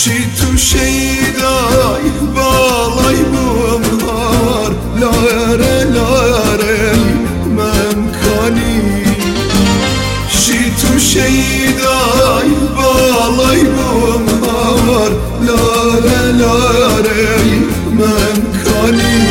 تو شیدای بالای بومهار لاره لاره ممکانی تو شیدای بالای بومهار لاره لاره ممکانی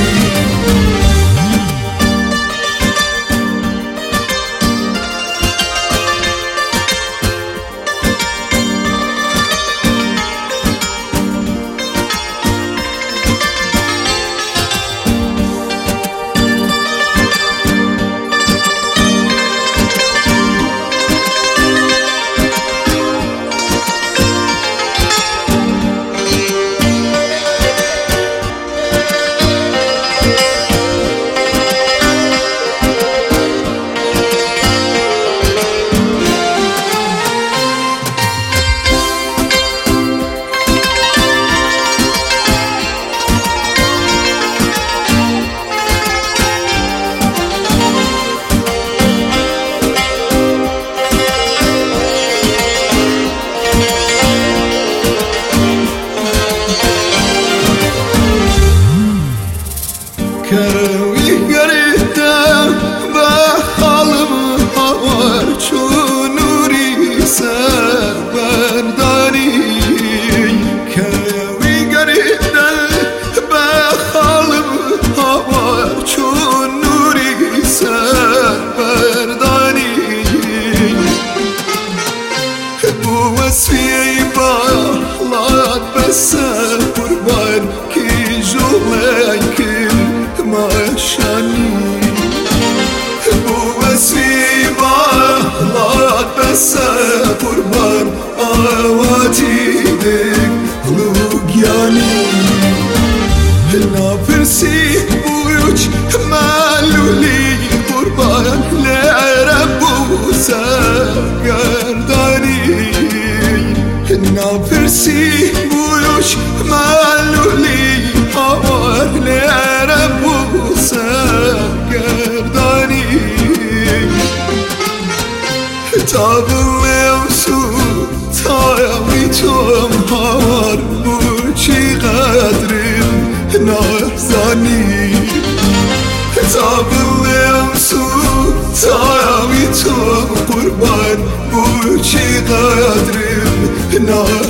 کروی گریدم به حالم هوار چون نوری سر برداری کروی گریدم به حالم هوار چون نوری سر برداری بو وصفی بالات بسر قربان کی جولی کی ماشانی بو وسیبا لات بس قربان آواتی دک لوگیانی نافرسی بویوچ مالولی قربان لعربو سرگردانی نافرسی بویوچ مالولی آوار لعربو سرگردانی تابلیم سو تایمی توم هوار بو چی قدریم نارزانی تابلیم سو تایمی توم قربان بو چی قدریم نارزانی